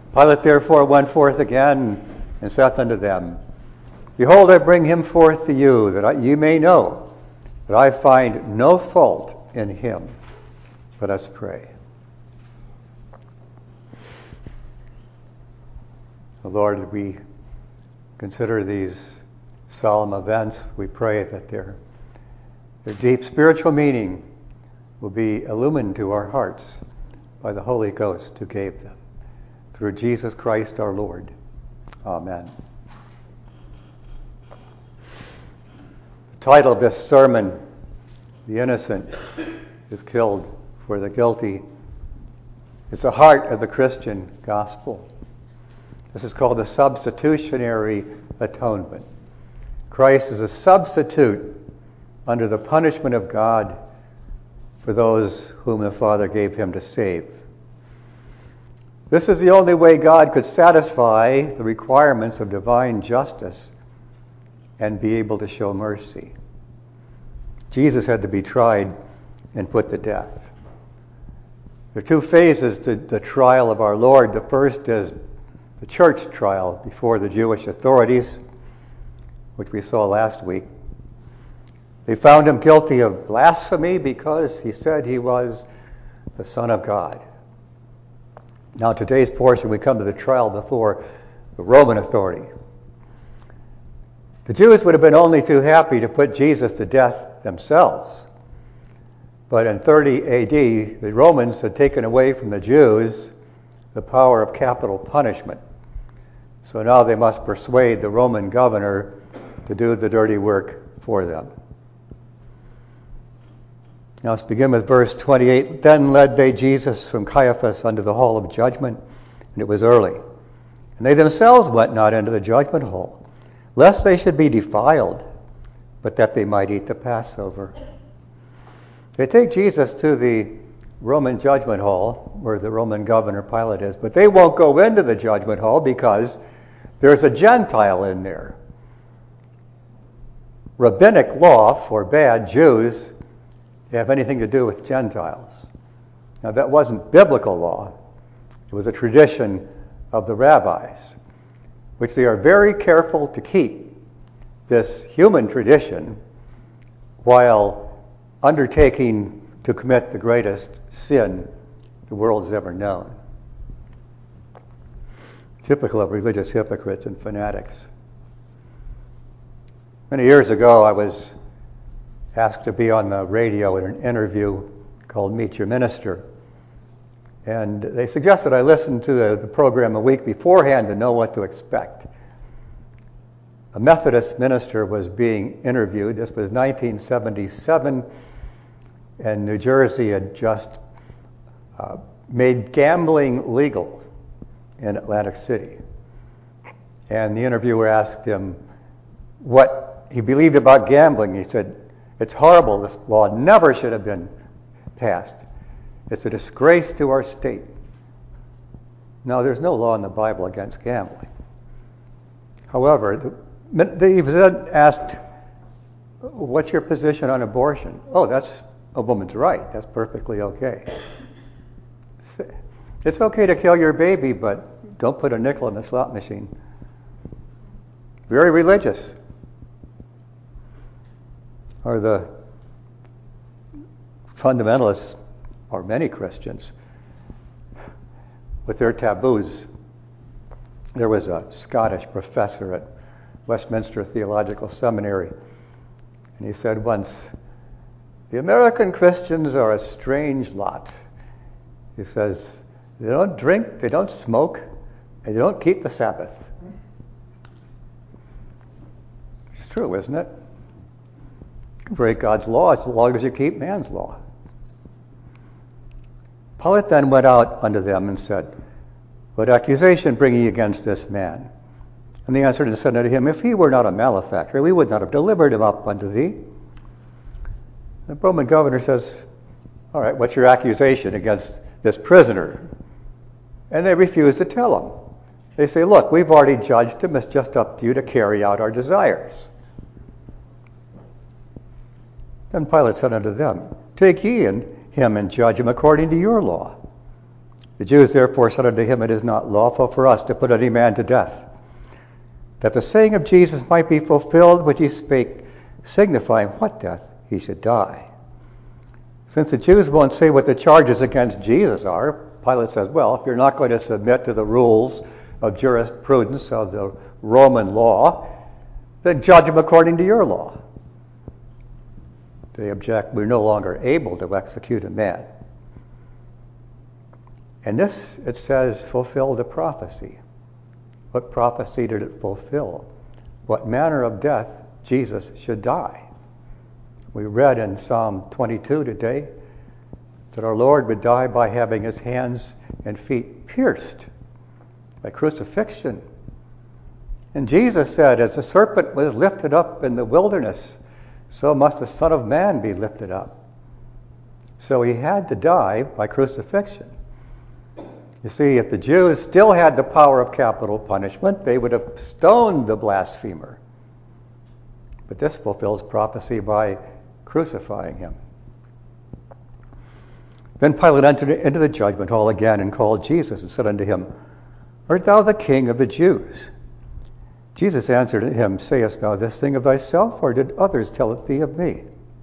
Pilate therefore went forth again and saith unto them, Behold, I bring him forth to you, that ye may know that I find no fault in him. Let us pray. Lord, we consider these solemn events. We pray that their deep spiritual meaning will be illumined to our hearts by the Holy Ghost who gave them. Through Jesus Christ our Lord. Amen. The title of this sermon, The Innocent is Killed for the Guilty, is the heart of the Christian gospel. This is called the substitutionary atonement. Christ is a substitute under the punishment of God for those whom the Father gave him to save. This is the only way God could satisfy the requirements of divine justice and be able to show mercy. Jesus had to be tried and put to death. There are two phases to the trial of our Lord. The first is the church trial before the Jewish authorities, which we saw last week. They found him guilty of blasphemy because he said he was the Son of God. Now, today's portion, we come to the trial before the Roman authority. The Jews would have been only too happy to put Jesus to death themselves. But in 30 AD, the Romans had taken away from the Jews the power of capital punishment. So now they must persuade the Roman governor to do the dirty work for them. Now let's begin with verse 28. Then led they Jesus from Caiaphas unto the hall of judgment, and it was early. And they themselves went not into the judgment hall, lest they should be defiled, but that they might eat the Passover. They take Jesus to the Roman judgment hall, where the Roman governor Pilate is, but they won't go into the judgment hall because there's a Gentile in there. Rabbinic law forbade Jews to have anything to do with Gentiles. Now that wasn't biblical law. It was a tradition of the rabbis, which they are very careful to keep this human tradition while undertaking to commit the greatest sin the world has ever known. Typical of religious hypocrites and fanatics. Many years ago, I was asked to be on the radio in an interview called Meet Your Minister. And they suggested I listen to the program a week beforehand to know what to expect. A Methodist minister was being interviewed. This was 1977, and New Jersey had just made gambling legal in Atlantic City. And the interviewer asked him what he believed about gambling. He said, it's horrible. This law never should have been passed. It's a disgrace to our state. Now, there's no law in the Bible against gambling. However, he was then asked, what's your position on abortion? Oh, that's a woman's right. That's perfectly okay. It's okay to kill your baby, but don't put a nickel in the slot machine. Very religious. Or the fundamentalists, or many Christians, with their taboos. There was a Scottish professor at Westminster Theological Seminary, and he said once, the American Christians are a strange lot. He says, they don't drink, they don't smoke, and they don't keep the Sabbath. It's true, isn't it? You can break God's law as long as you keep man's law. Pilate then went out unto them and said, what accusation bring ye against this man? And they answered and said unto him, if he were not a malefactor, we would not have delivered him up unto thee. The Roman governor says, all right, what's your accusation against this prisoner? And they refuse to tell him. They say, look, we've already judged him. It's just up to you to carry out our desires. Then Pilate said unto them, take ye him and judge him according to your law. The Jews therefore said unto him, It is not lawful for us to put any man to death, that the saying of Jesus might be fulfilled which he spake, signifying what death he should die. Since the Jews won't say what the charges against Jesus are, Pilate says, well, if you're not going to submit to the rules of jurisprudence of the Roman law, then judge him according to your law. They object, we're no longer able to execute a man. And this, it says, fulfilled a prophecy. What prophecy did it fulfill? What manner of death Jesus should die. We read in Psalm 22 today that our Lord would die by having his hands and feet pierced by crucifixion. And Jesus said, as the serpent was lifted up in the wilderness, so must the Son of Man be lifted up. So he had to die by crucifixion. You see, if the Jews still had the power of capital punishment, they would have stoned the blasphemer. But this fulfills prophecy by crucifying him. Then Pilate entered into the judgment hall again and called Jesus and said unto him, Art thou the king of the Jews? Jesus answered him, Sayest thou this thing of thyself, or did others tell it thee of me?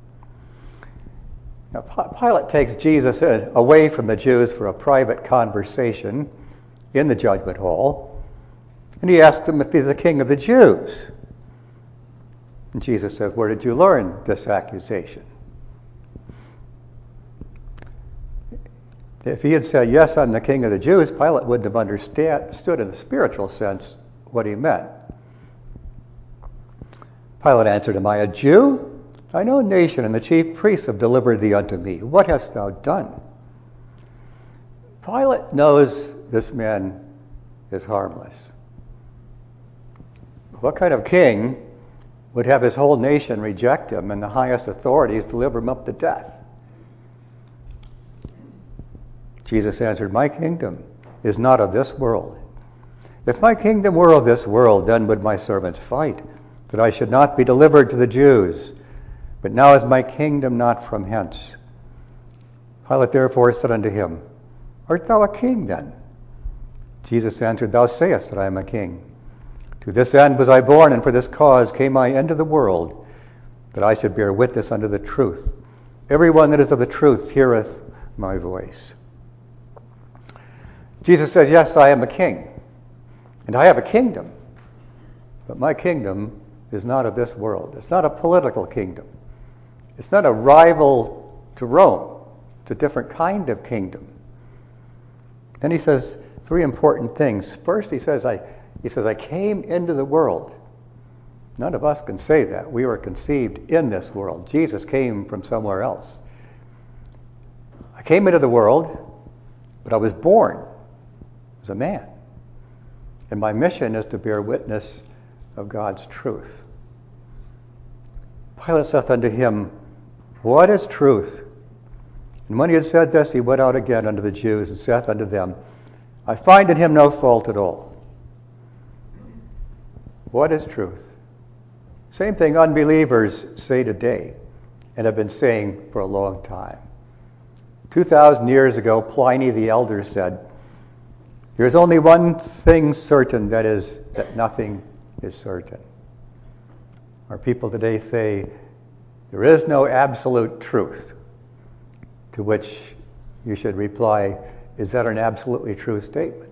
Now, Pilate takes Jesus away from the Jews for a private conversation in the judgment hall, and he asks him if he's the king of the Jews. And Jesus says, Where did you learn this accusation? If he had said, Yes, I'm the king of the Jews, Pilate wouldn't have understood in the spiritual sense what he meant. Pilate answered, Am I a Jew? Thine own nation and the chief priests have delivered thee unto me. What hast thou done? Pilate knows this man is harmless. What kind of king would have his whole nation reject him and the highest authorities deliver him up to death? Jesus answered, My kingdom is not of this world. If my kingdom were of this world, then would my servants fight, that I should not be delivered to the Jews. But now is my kingdom not from hence. Pilate therefore said unto him, Art thou a king then? Jesus answered, Thou sayest that I am a king. To this end was I born, and for this cause came I into the world, that I should bear witness unto the truth. Everyone that is of the truth heareth my voice. Jesus says, Yes, I am a king, and I have a kingdom, but my kingdom is not of this world. It's not a political kingdom. It's not a rival to Rome. It's a different kind of kingdom. Then he says three important things. First, he says, I came into the world. None of us can say that. We were conceived in this world. Jesus came from somewhere else. I came into the world, but I was born as a man. And my mission is to bear witness of God's truth. Pilate saith unto him, What is truth? And when he had said this, he went out again unto the Jews, and saith unto them, I find in him no fault at all. What is truth? Same thing unbelievers say today, and have been saying for a long time. 2,000 years ago, Pliny the Elder said, There is only one thing certain, that is, that nothing is certain. Our people today say, there is no absolute truth, to which you should reply, is that an absolutely true statement?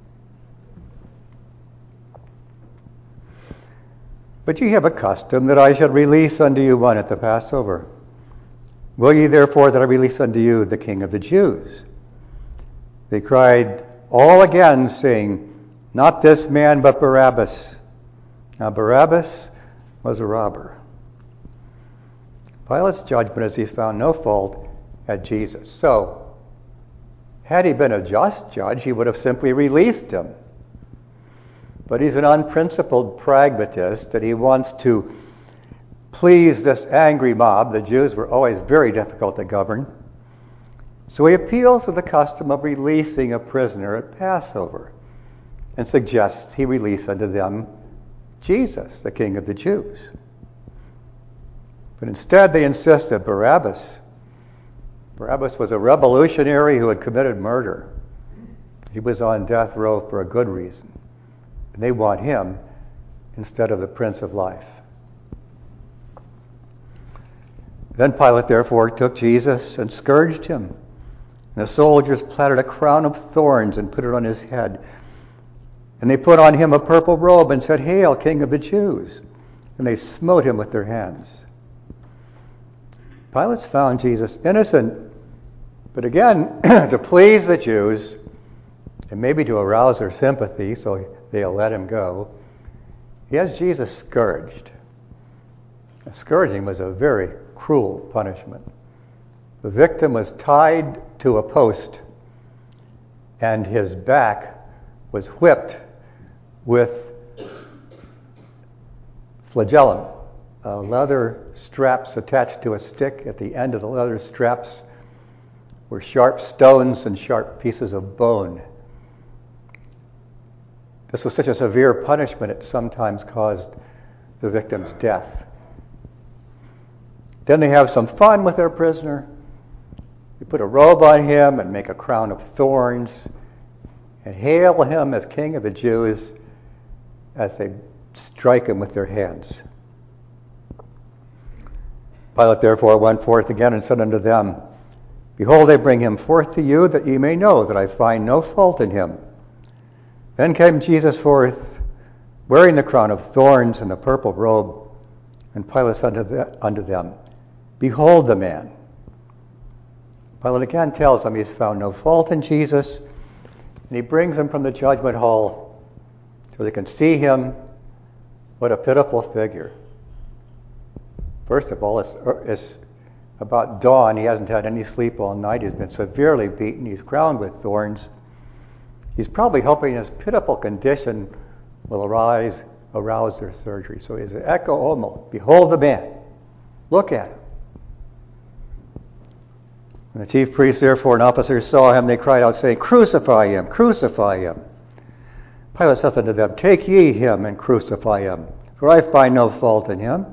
But ye have a custom that I should release unto you one at the Passover. Will ye therefore that I release unto you the King of the Jews? They cried all again, saying, Not this man, but Barabbas. Now Barabbas was a robber. Pilate's judgment is he's found no fault at Jesus. So, had he been a just judge, he would have simply released him. But he's an unprincipled pragmatist, and he wants to please this angry mob. The Jews were always very difficult to govern. So he appeals to the custom of releasing a prisoner at Passover and suggests he release unto them Jesus, the King of the Jews. But instead they insist that Barabbas was a revolutionary who had committed murder. He was on death row for a good reason. And they want him instead of the Prince of Life. Then Pilate therefore took Jesus and scourged him. And the soldiers platted a crown of thorns and put it on his head. And they put on him a purple robe and said, "Hail, King of the Jews!" And they smote him with their hands. Pilate found Jesus innocent, but again, to please the Jews, and maybe to arouse their sympathy so they'll let him go, he has Jesus scourged. Scourging was a very cruel punishment. The victim was tied to a post, and his back was whipped with flagellum, leather straps attached to a stick. At the end of the leather straps were sharp stones and sharp pieces of bone. This was such a severe punishment, it sometimes caused the victim's death. Then they have some fun with their prisoner. They put a robe on him and make a crown of thorns and hail him as King of the Jews as they strike him with their hands. Pilate therefore went forth again and said unto them, "Behold, I bring him forth to you, that ye may know that I find no fault in him." Then came Jesus forth, wearing the crown of thorns and the purple robe. And Pilate said unto them, "Behold the man." Pilate again tells them he's found no fault in Jesus, and he brings him from the judgment hall so they can see him. What a pitiful figure. First of all, it's about dawn. He hasn't had any sleep all night. He's been severely beaten. He's crowned with thorns. He's probably hoping his pitiful condition will arouse their surgery. So he's an ecce homo. Behold the man. Look at him. When the chief priests, therefore, and officers saw him, they cried out, saying, "Crucify him, crucify him." Pilate saith unto them, "Take ye him and crucify him, for I find no fault in him."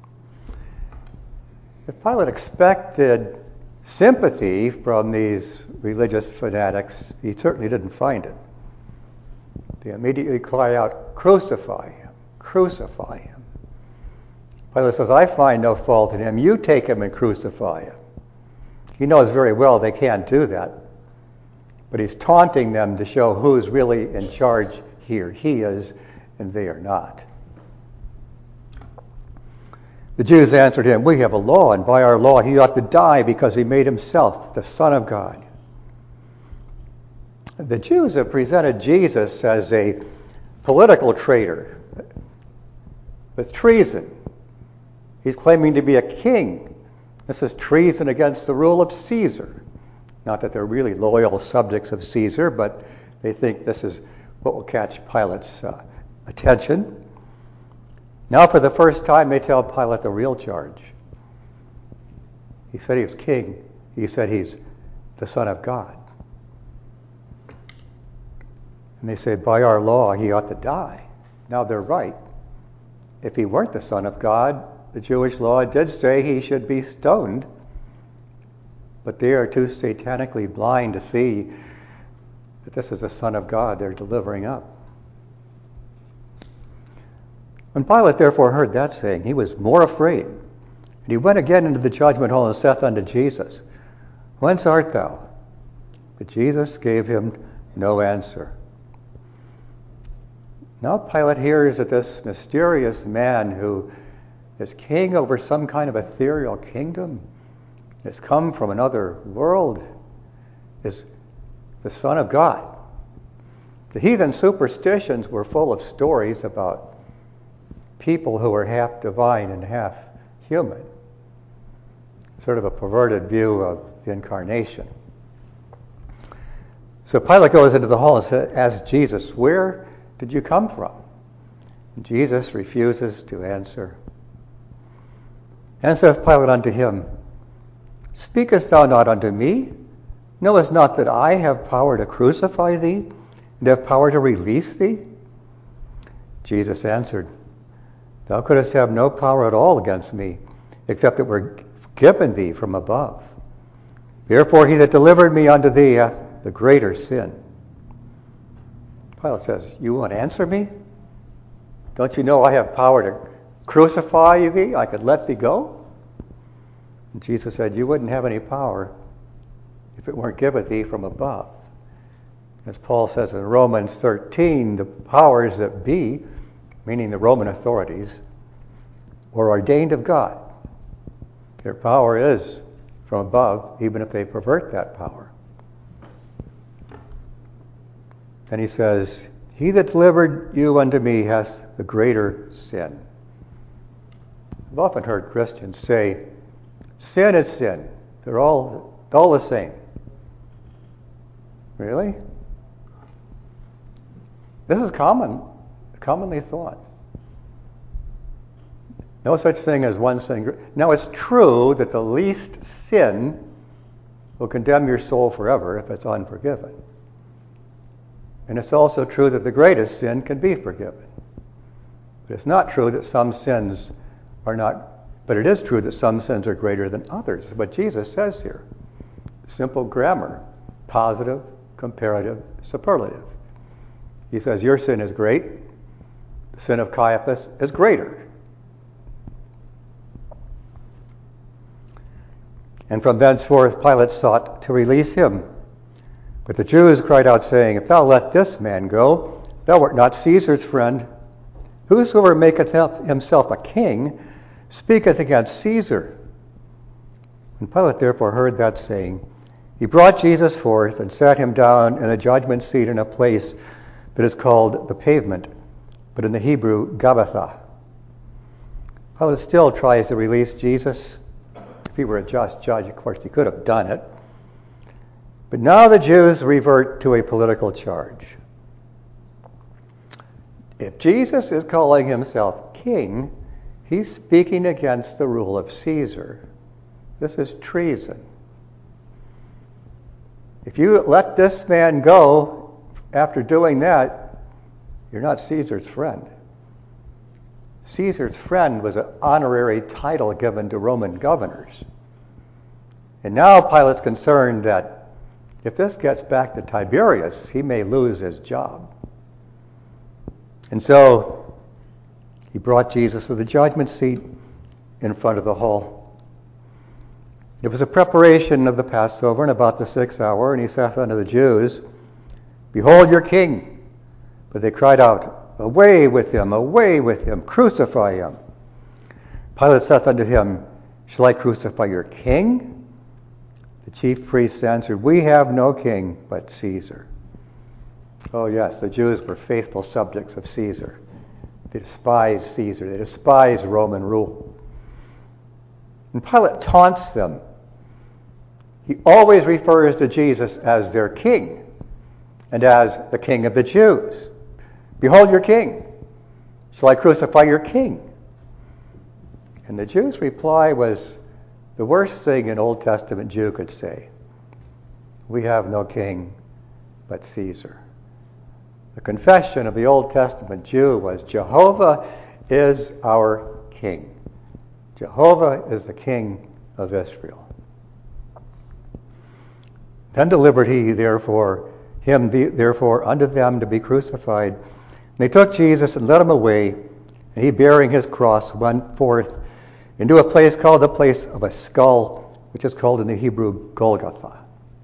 If Pilate expected sympathy from these religious fanatics, he certainly didn't find it. They immediately cry out, "Crucify him, crucify him." Pilate says, "I find no fault in him. You take him and crucify him." He knows very well they can't do that, but he's taunting them to show who's really in charge here. He is, and they are not. The Jews answered him, "We have a law, and by our law he ought to die because he made himself the Son of God." The Jews have presented Jesus as a political traitor with treason. He's claiming to be a king. This is treason against the rule of Caesar. Not that they're really loyal subjects of Caesar, but they think this is what will catch Pilate's attention. Now for the first time they tell Pilate the real charge. He said he was king. He said he's the Son of God. And they say, by our law, he ought to die. Now they're right. If he weren't the Son of God, the Jewish law did say he should be stoned. But they are too satanically blind to see that this is the Son of God they're delivering up. When Pilate therefore heard that saying, he was more afraid. And he went again into the judgment hall and saith unto Jesus, "Whence art thou?" But Jesus gave him no answer. Now Pilate hears that this mysterious man who is king over some kind of ethereal kingdom, has come from another world, is the Son of God. The heathen superstitions were full of stories about people who were half divine and half human. Sort of a perverted view of the incarnation. So Pilate goes into the hall and asks Jesus, "Where did you come from?" And Jesus refuses to answer. And saith Pilate unto him, "Speakest thou not unto me? Knowest not that I have power to crucify thee, and have power to release thee?" Jesus answered, "Thou couldst have no power at all against me, except it were given thee from above. Therefore he that delivered me unto thee hath the greater sin." Pilate says, you won't answer me? Don't you know I have power to crucify thee? I could let thee go? And Jesus said, you wouldn't have any power if it weren't given thee from above. As Paul says in Romans 13, the powers that be, meaning the Roman authorities, were ordained of God. Their power is from above, even if they pervert that power. And he says, he that delivered you unto me has the greater sin. I've often heard Christians say, sin is sin. They're all the same. Really? This is commonly thought. No such thing as one sin. Now, it's true that the least sin will condemn your soul forever if it's unforgiven. And it's also true that the greatest sin can be forgiven. But it's not true that some sins are not, but it is true that some sins are greater than others. It's what Jesus says here. Simple grammar. Positive, comparative, superlative. He says, your sin is great. The sin of Caiaphas is greater. And from thenceforth Pilate sought to release him. But the Jews cried out, saying, if thou let this man go, thou art not Caesar's friend. Whosoever maketh himself a king speaketh against Caesar. When Pilate therefore heard that saying, he brought Jesus forth and sat him down in the judgment seat in a place that is called the Pavement, but in the Hebrew, Gabbatha. Pilate still tries to release Jesus. If he were a just judge, of course, he could have done it. But now the Jews revert to a political charge. If Jesus is calling himself king, he's speaking against the rule of Caesar. This is treason. If you let this man go after doing that, you're not Caesar's friend. Caesar's friend was an honorary title given to Roman governors. And now Pilate's concerned that if this gets back to Tiberius, he may lose his job. And so he brought Jesus to the judgment seat in front of the hall. It was a preparation of the Passover and about the 6th hour, and he saith unto the Jews, behold your king. But they cried out, away with him, crucify him. Pilate saith unto him, shall I crucify your king? The chief priests answered, we have no king but Caesar. Oh yes, the Jews were faithful subjects of Caesar. They despised Caesar. They despised Roman rule. And Pilate taunts them. He always refers to Jesus as their king and as the king of the Jews. Behold your king. Shall I crucify your king? And the Jews' reply was the worst thing an Old Testament Jew could say. We have no king but Caesar. The confession of the Old Testament Jew was Jehovah is our king. Jehovah is the king of Israel. Then delivered he therefore unto them to be crucified. And they took Jesus and led him away, and he bearing his cross went forth into a place called the place of a skull, which is called in the Hebrew Golgotha.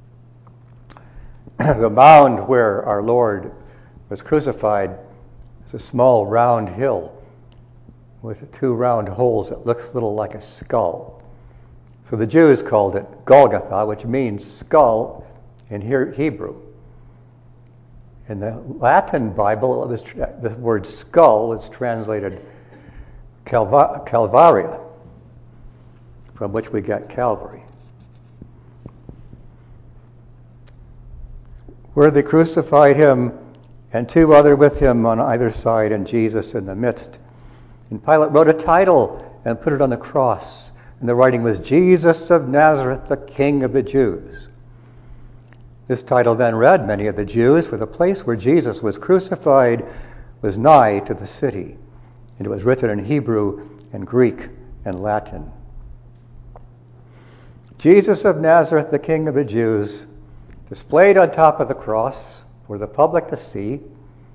The mound where our Lord was crucified is a small round hill with 2 round holes that looks a little like a skull. So the Jews called it Golgotha, which means skull in Hebrew. In the Latin Bible, the word skull is translated Calvaria, from which we get Calvary. Where they crucified him, and 2 other with him on either side, and Jesus in the midst. And Pilate wrote a title and put it on the cross. And the writing was, Jesus of Nazareth, the King of the Jews. This title then read many of the Jews, for the place where Jesus was crucified was nigh to the city. And it was written in Hebrew and Greek and Latin. Jesus of Nazareth, the King of the Jews, displayed on top of the cross for the public to see,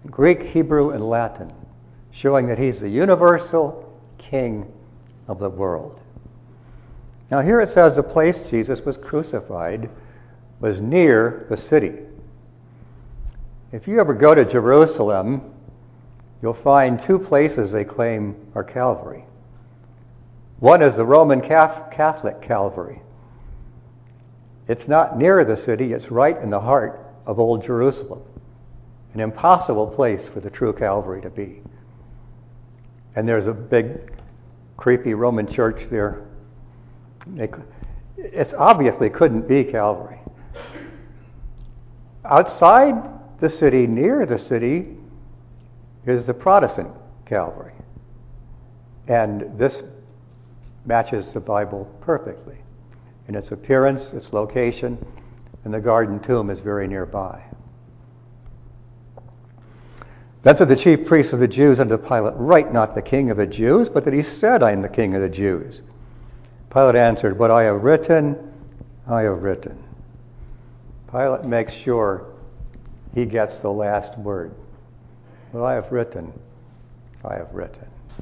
Greek, Hebrew, and Latin, showing that he's the universal king of the world. Now here it says the place Jesus was crucified was near the city. If you ever go to Jerusalem, you'll find two places they claim are Calvary. One is the Roman Catholic Calvary. It's not near the city, it's right in the heart of Old Jerusalem. An impossible place for the true Calvary to be. And there's a big, creepy Roman church there. It obviously couldn't be Calvary. Outside the city, near the city, is the Protestant Calvary. And this matches the Bible perfectly in its appearance, its location, and the garden tomb is very nearby. Then said the chief priests of the Jews unto Pilate, Write not the king of the Jews, but that he said, I am the king of the Jews. Pilate answered, What I have written, I have written. Pilate makes sure he gets the last word. What I have written, I have written.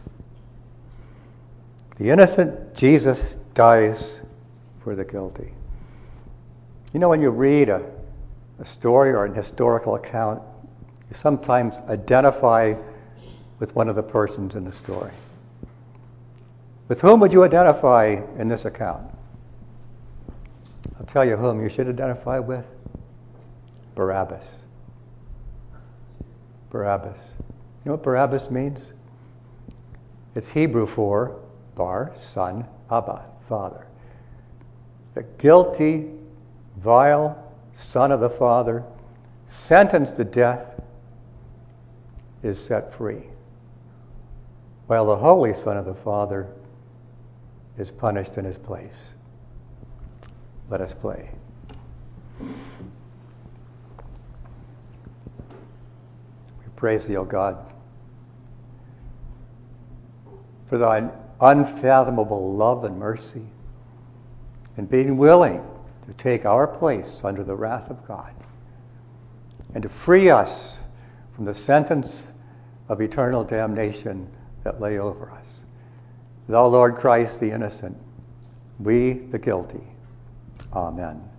The innocent Jesus dies for the guilty. You know, when you read a story or an historical account, you sometimes identify with one of the persons in the story. With whom would you identify in this account? I'll tell you whom you should identify with. Barabbas. Barabbas. You know what Barabbas means? It's Hebrew for Bar, son, Abba, father. The guilty, vile son of the Father, sentenced to death, is set free, while the holy Son of the Father is punished in his place. Let us pray. We praise thee, O God, for thine unfathomable love and mercy, and being willing to take our place under the wrath of God, and to free us from the sentence of eternal damnation that lay over us. Thou, Lord Christ, the innocent, we the guilty. Amen.